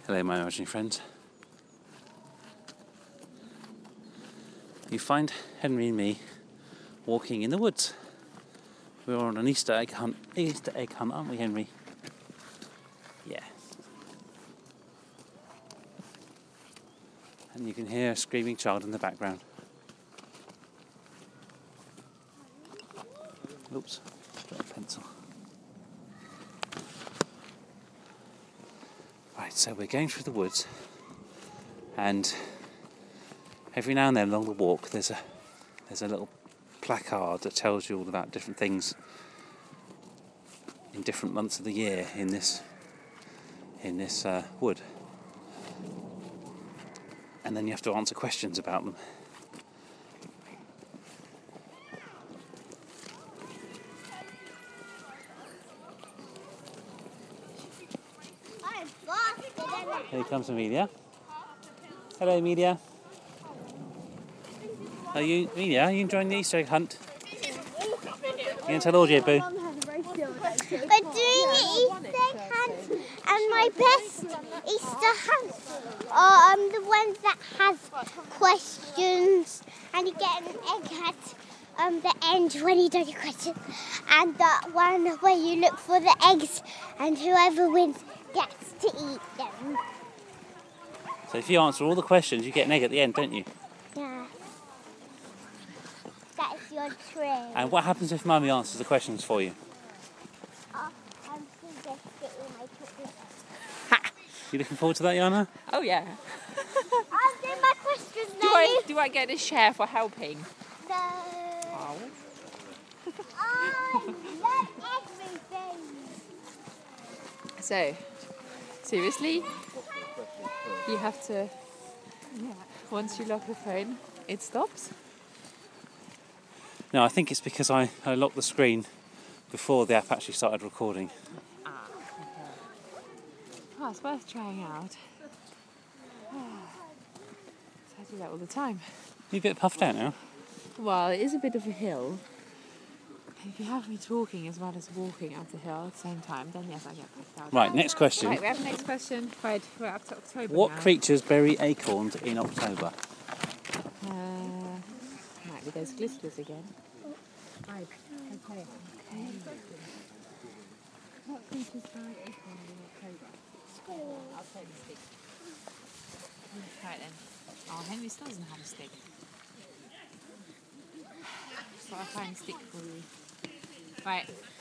Hello, my imaginary friends. You find Henry and me walking in the woods. We're on an Easter egg hunt. Easter egg hunt, aren't we, Henry? Yeah. And you can hear a screaming child in the background. Oops, got a pencil. Right, so we're going through the woods, and every now and then along the walk there's a little placard that tells you all about different things in different months of the year in this wood, and then you have to answer questions about them. Here comes Amelia. Hello, Amelia. Are you enjoying the Easter egg hunt? You going to tell Audrey, Boo? We're doing an Easter egg hunt, and my best Easter hunts are the ones that has questions, and you get an egg at the end when you do your questions, and the one where you look for the eggs, and whoever wins gets to eat them. So if you answer all the questions, you get an egg at the end, don't you? Yeah. That's your trick. And what happens if Mummy answers the questions for you? I'm still just getting my chocolate. Ha! You looking forward to that, Yana? Oh yeah. I'll do my questions now. Do I get a share for helping? No. Oh. I love everything. So, seriously? You have to, once you lock the phone, it stops? No, I think it's because I locked the screen before the app actually started recording. Okay. Oh, it's worth trying out. So I do that all the time. You're a bit puffed out now. Well, it is a bit of a hill. If you have me talking as well as walking up the hill at the same time, then yes, I get puffed out. Right, next question. Right, we have the next question. Right, we're up to October What now. creatures bury acorns in October? Might be those glisters again. Right, okay. What creatures bury acorns in October? I'll take the stick. Right then. Oh, Henry still doesn't have a stick. So I'll find a stick for you. Right.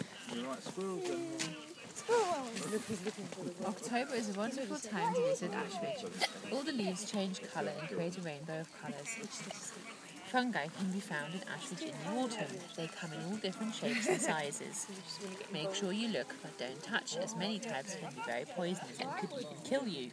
October is a wonderful time to visit Ashridge. All the leaves change colour and create a rainbow of colours. Fungi can be found in Ashridge in the autumn. They come in all different shapes and sizes. Make sure you look, but don't touch, as many types can be very poisonous and could even kill you.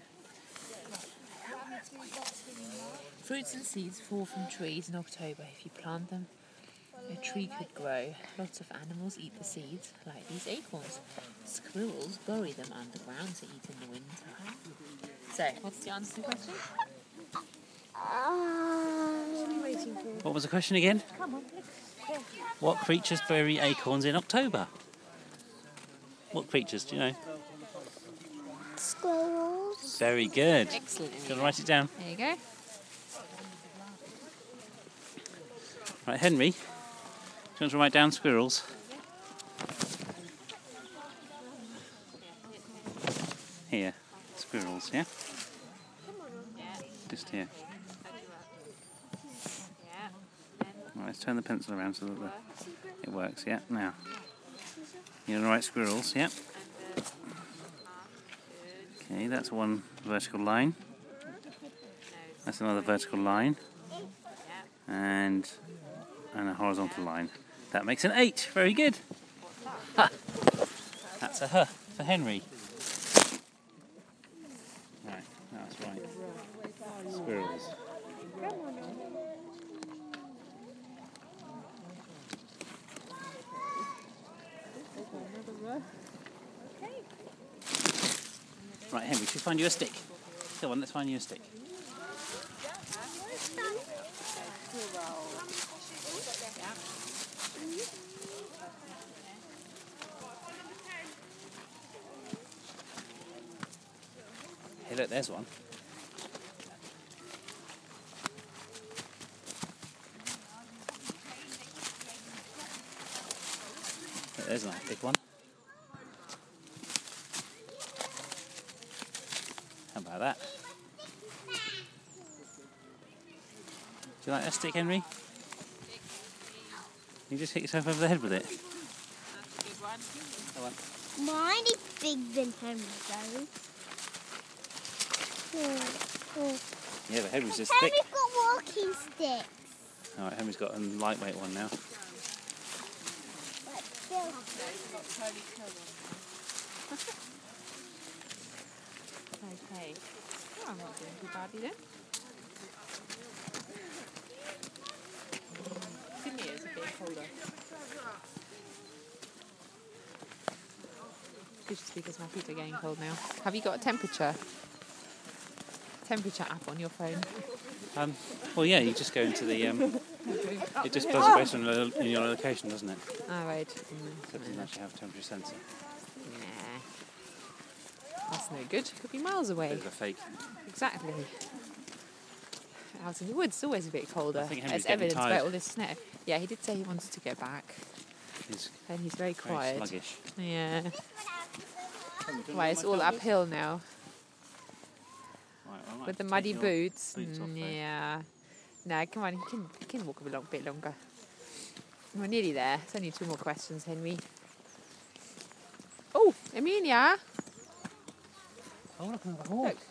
Fruits and seeds fall from trees in October. If you plant them, a tree could grow. Lots of animals eat the seeds, like these acorns. Squirrels bury them underground to eat in the winter. So, what's the answer to the question? What was the question again? Come on. What creatures bury acorns in October? What creatures, do you know? Squirrels. Very good. Excellent. Do you want to write it down? There you go. Right, Henry, do you want to write down squirrels? Here, squirrels, yeah? Just here. Right, let's turn the pencil around so that it works, yeah? Now, you're going to write squirrels, yeah? Okay, that's one vertical line. That's another vertical line. And a horizontal line. That makes an H. Very good. Ha. That's a H for Henry. Right, that's right. Squirrels. Right, Henry, should we find you a stick? Come on, let's find you a stick. Hey, look, there's one. Look, there's a nice big one. How about that? Do you like that stick, Henry? You just hit yourself over the head with it. That's a good one. That one. Mine is bigger than Henry's though. Yeah, but Henry's just thick. Henry's got walking sticks. Alright, Henry's got a lightweight one now. But still. Okay. Oh, I'm not doing too badly then. Sydney is a bit colder. It's just because my feet are getting cold now. Have you got a temperature app on your phone? Well, yeah, you just go into the. It just does it based on in your location, doesn't it? Oh, right. So it doesn't actually have a temperature sensor. Nah. That's no good. Could be miles away. Bit of a fake. Exactly. Out in the woods, it's always a bit colder. I think Henry's As getting evidenced by tired. all this snow. Yeah, he did say he wanted to go back. He's And he's very very quiet. sluggish. Yeah. Right, it's all uphill now. Right, I might With the take muddy your boots. boots off there. Yeah. No, come on, you can walk a bit longer. We're nearly there. It's only 2 more questions, Henry. Oh, Amelia. Oh, look, another horse. Look.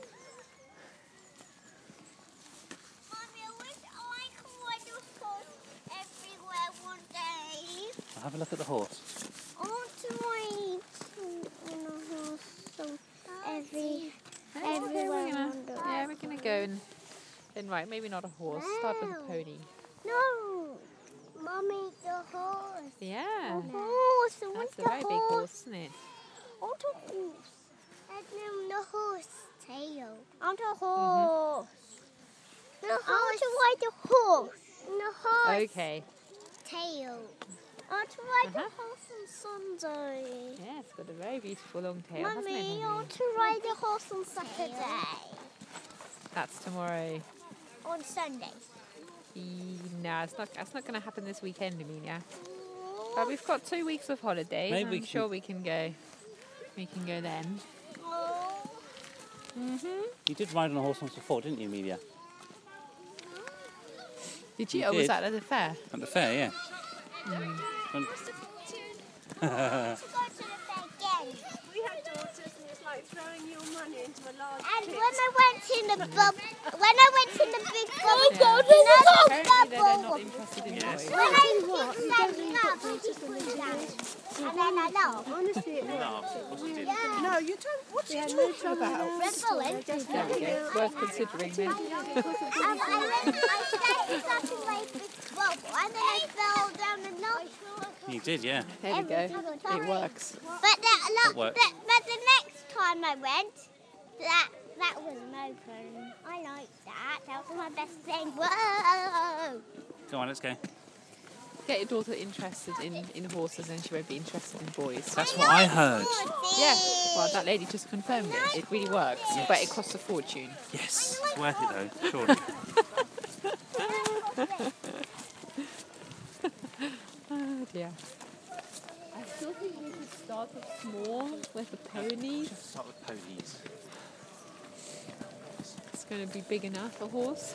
Mommy, I wish I could ride a horse everywhere one day. I'll have a look at the horse. I want to ride on a horse everywhere one day. Yeah, we're gonna go and then right, maybe not a horse. Start with a Wow. pony. No, Mommy, the horse. Yeah. Horse, I want That's a the very big horse, isn't it? I want a horse. And then the horse tail. I want a horse. I want to ride the horse. And the horse Okay. tail. I want to ride the Uh-huh. horse on Sunday. Yeah, it's got a very beautiful long tail, hasn't it, Mummy, I Henry? want to ride the horse on Saturday. That's tomorrow. On Sunday. No, that's not going to happen this weekend, Amelia. But we've got 2 weeks of holidays. Maybe we I'm can- sure we can go. We can go then. Oh. You did ride on a horse once before, didn't you, Amelia? Did you? You Or was did. that at the fair? At the fair, yeah. When- To go to the fair again. We have daughters and it's like throwing your money into a large And pit. when I went in the big bubble, Yeah. you know the Apparently they're not bubble. interested in Yes. boys. When I was standing up, she put it down. And then I laughed. Honestly, it No, of course you did. Yeah. No, you don't. What's he talking about? Red Bull, eh? There we go. Worth considering then. I started up in my big bubble, and then I fell down the knob. You did, yeah. There we go. It works. But worked. but the next time I went, that wasn't open. I liked that. That was my best thing. Whoa! Go on, let's go. Get your daughter interested in horses and she won't be interested in boys. That's what I heard. Yeah, well, that lady just confirmed it. It really works, but it costs a fortune. Yes, it's worth it though, surely. Oh dear. I still think we should start off small with the ponies. Start with ponies. It's going to be big enough, a horse.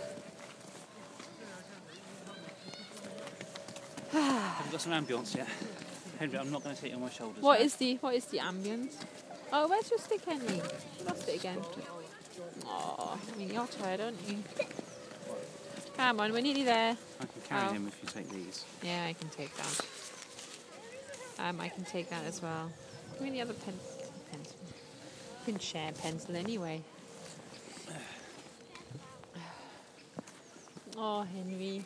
Haven't got some ambience yet. Henry, I'm not going to take you on my shoulders. What now. is the ambience? Oh, where's your stick, Henry? You lost it again. Oh, I mean, you're tired, aren't you? Come on, we're nearly there. I can carry Oh. him if you take these. Yeah, I can take that. I can take that as well. Give me the other pencil. We can share a pencil anyway. Oh, Henry.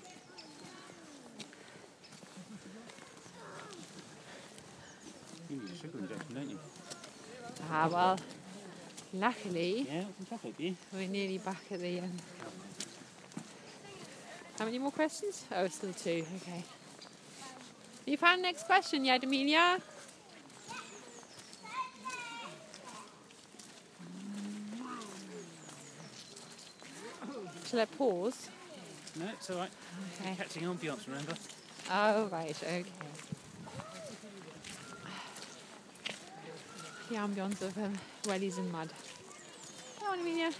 You need a sugar injection, don't you? Ah, well, luckily, Yeah, some chocolate, do you? we're nearly back at the... How many more questions? Oh, still 2. Okay. You found the next question yet, Amelia? Shall I pause? No, it's all right. Okay. Catching ambience, remember? Oh, right, okay. The ambience of wellies and mud. Come on, Amelia.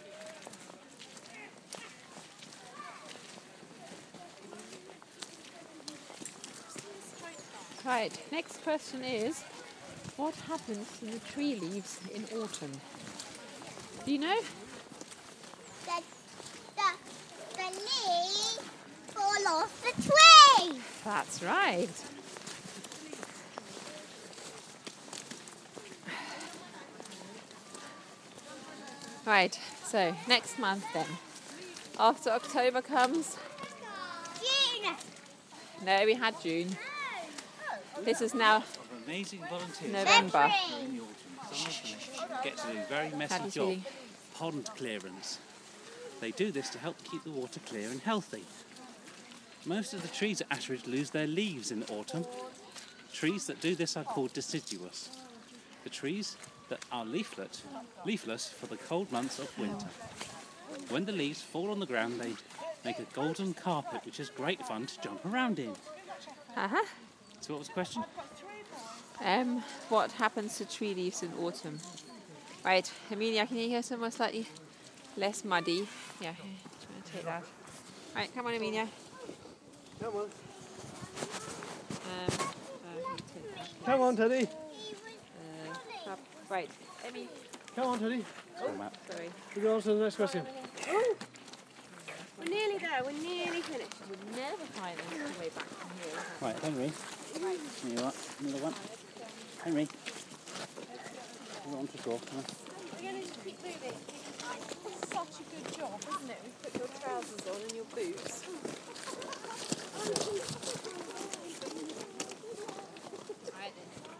Right, next question is, what happens to the tree leaves in autumn? Do you know? The leaves fall off the tree. That's right. Right, so next month then. After October comes, June. no, we had June. This is now Amazing volunteers. November. In the autumn. Some of them get to do a very How messy do you job. feeling? Pond clearance. They do this to help keep the water clear and healthy. Most of the trees at Ashridge lose their leaves in autumn. Trees that do this are called deciduous. The trees that are leafless for the cold months of winter. When the leaves fall on the ground, they make a golden carpet, which is great fun to jump around in. Uh-huh. So what was the question? What happens to tree leaves in autumn? Right, Amelia, can you hear somewhere slightly less muddy? Yeah, try to take that. Right, come on, Amelia. Come on. Take that. Come on, Teddy. Up. Right, Emmy. Come on, Teddy. Sorry. We go on to the next question. We're nearly there. We're nearly finished. We'll never find the way back from here. Right, Henry. Here you are. Another one. Henry. You want to go? Huh? We're going to just keep moving. It's such a good job, isn't it? We put your trousers on and your boots. Right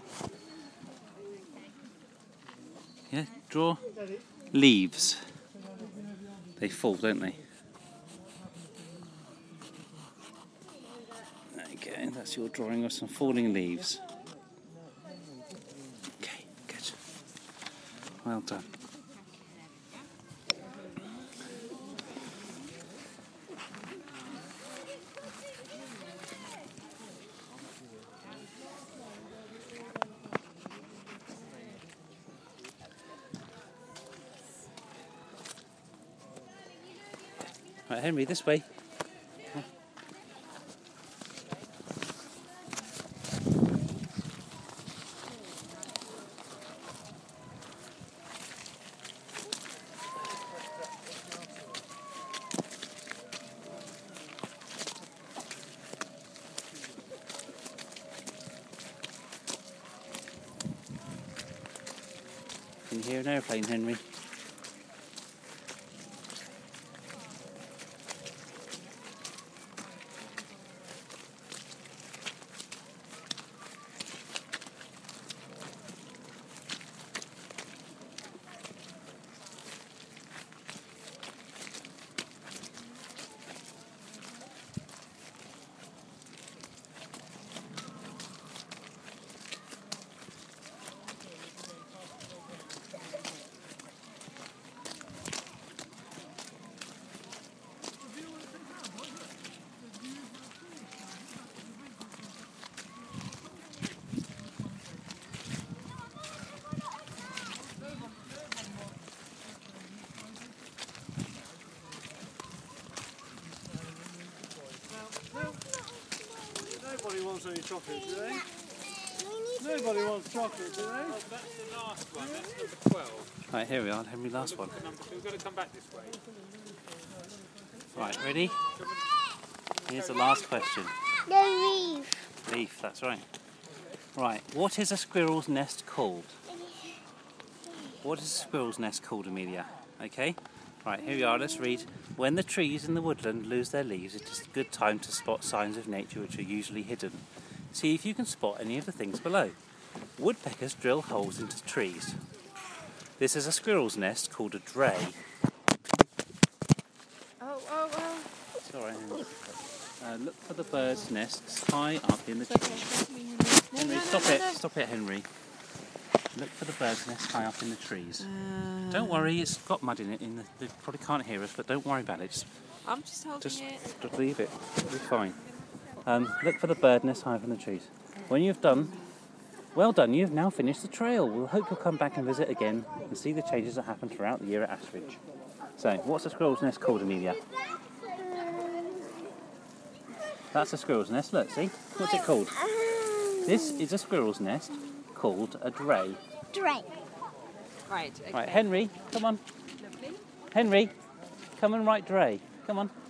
Yeah, draw leaves. They fall, don't they? Okay, that's your drawing of some falling leaves. Okay, good. Well done. Right, Henry, this way. Can you hear an airplane, Henry? Nobody wants any chocolate, do they? Nobody wants chocolate, do they? That's the last one, that's number 12. Right, here we are, Henry, last one. We've got to come back this way. Right, ready? Here's the last question. The leaf. Leaf, that's right. Right, what is a squirrel's nest called? What is a squirrel's nest called, Amelia? Okay, right, here we are, let's read. When the trees in the woodland lose their leaves, it is a good time to spot signs of nature which are usually hidden. See if you can spot any of the things below. Woodpeckers drill holes into trees. This is a squirrel's nest called a dray. Oh. Sorry, look for the birds' nests high up in the tree. Henry, stop it, Henry. look for the bird's nest high up in the trees. Don't worry, it's got mud in it. They probably can't hear us, but don't worry about it. I'm just holding Just it. leave it. It'll be fine. Look for the bird nest high up in the trees. When you've done, well done, you've now finished the trail. We'll hope you'll come back and visit again and see the changes that happen throughout the year at Ashridge. So, what's the squirrel's nest called, Amelia? That's a squirrel's nest, look, see? What's it called? This is a squirrel's nest called a dray. Drake. Right, okay. Right, Henry, come on. Lovely. Henry, come and write dray. Come on.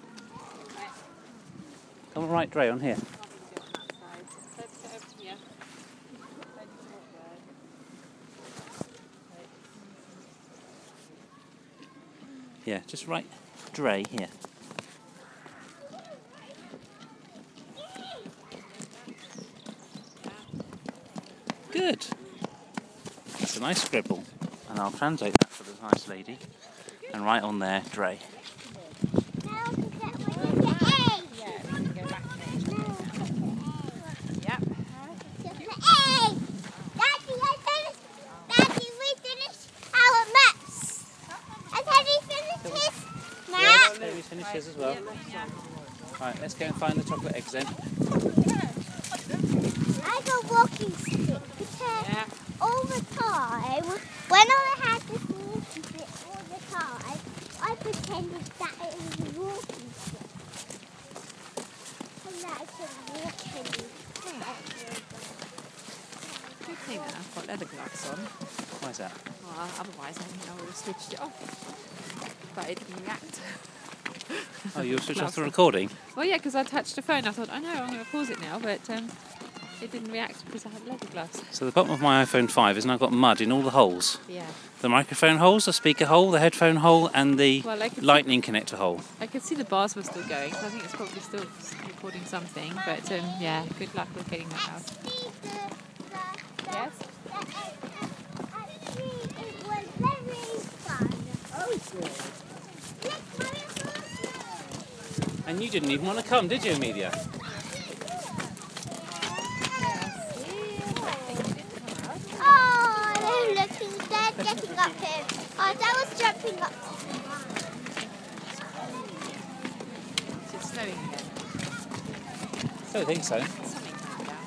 Come and write dray on here. Yeah, just write dray here. Good. That's a nice scribble. And I'll translate that for the nice lady and write on there dray. Henry's finished his as well. Right, let's go and find the chocolate eggs then. I got walking stick because all the time, when I had this walking stick all the time, I pretended that it was a walking stick. And that I could walk anywhere. Good thing that I've got leather gloves on. Why is that? Well, otherwise I think I would have switched it off. But it didn't react. Oh, you switched off the recording? Well, yeah, because I touched the phone. I thought, I know, I'm going to pause it now, but it didn't react because I had leather gloves. So the bottom of my iPhone 5 has now got mud in all the holes. Yeah. The microphone holes, the speaker hole, the headphone hole and the Well, I could lightning connector hole. I could see the bars were still going, so I think it's probably still recording something. But yeah, good luck with getting that out. Yes? Actually, it was very fun. Oh, good. And you didn't even want to come, did you, Amelia? Oh, look, they're getting up here. Oh, that was jumping up. Is it snowing again? I don't think so. Something coming down.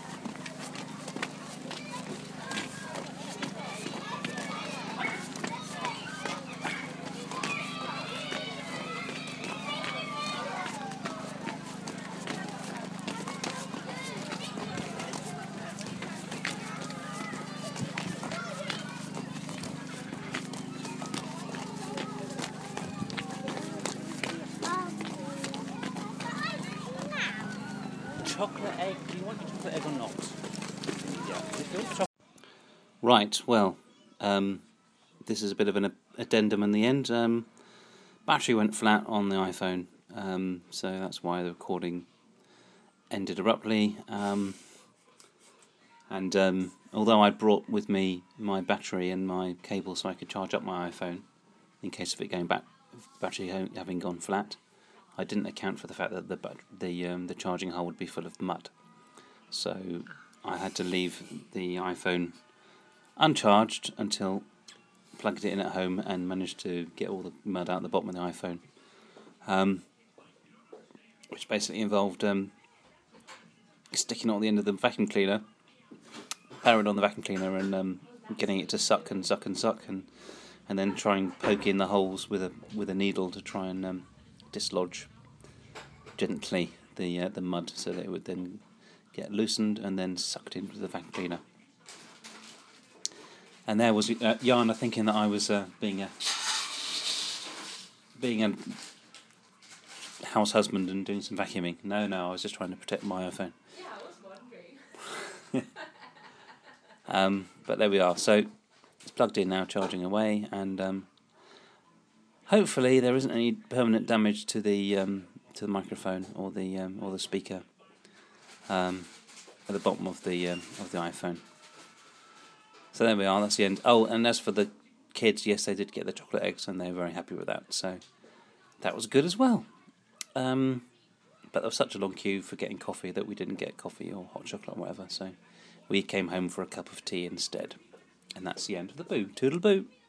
Chocolate egg. Do you want your chocolate egg or not? Yeah. Right, well, this is a bit of an addendum in the end. Battery went flat on the iPhone, so that's why the recording ended abruptly. And although I brought with me my battery and my cable so I could charge up my iPhone in case of it going back, battery having gone flat, I didn't account for the fact that the charging hole would be full of mud. So I had to leave the iPhone uncharged until I plugged it in at home and managed to get all the mud out the bottom of the iPhone, which basically involved sticking it on the end of the vacuum cleaner, powering on the vacuum cleaner and getting it to suck and suck and suck, and then try and poke in the holes with a needle to try and dislodge gently the mud so that it would then get loosened and then sucked into the vacuum cleaner. And there was Jana thinking that I was being a house husband and doing some vacuuming. No, I was just trying to protect my iPhone. Yeah, I was wondering. But there we are. So it's plugged in now, charging away, and hopefully there isn't any permanent damage to the microphone or the speaker at the bottom of the iPhone. So there we are. That's the end. Oh, and as for the kids, yes, they did get the chocolate eggs, and they were very happy with that. So that was good as well. But there was such a long queue for getting coffee that we didn't get coffee or hot chocolate or whatever. So we came home for a cup of tea instead. And that's the end of the boo. Toodle boo.